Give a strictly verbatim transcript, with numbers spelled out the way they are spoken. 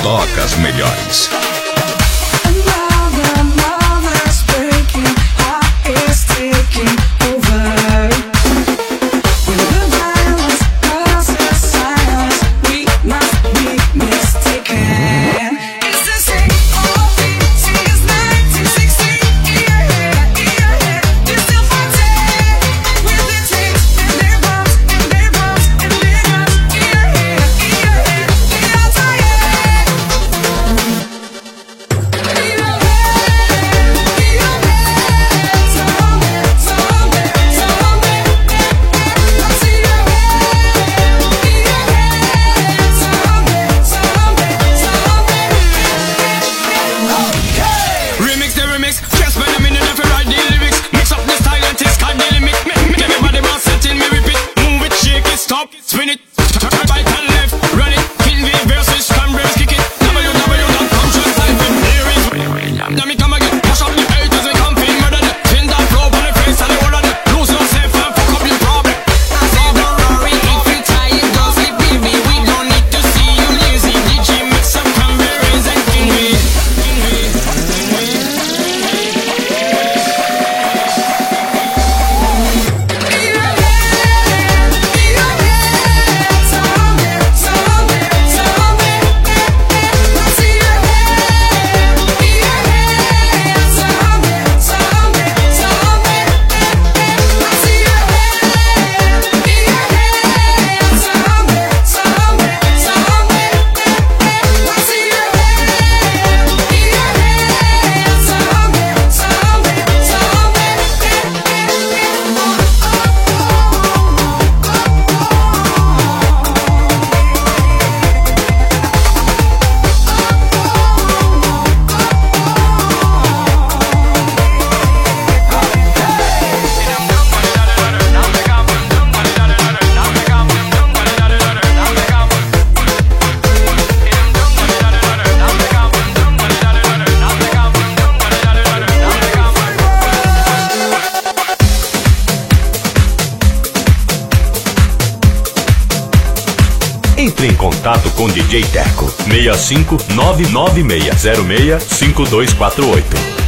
toca as melhores. Spin it, turn right and left, run it, feel the verses, cameras, kick it, w w w dot conscious life in here is now me come again, push up the haters, we come feel murder them, pin that flow on the face and the whole of them, lose yourself and fuck up your problem. Say don't worry, if you try it, just it, baby, we don't need to see you lazy, D J mix some cranberries and kiwi, kiwi, Entre em contato com D J Teco seis cinco nove nove seis zero seis cinco dois quatro oito.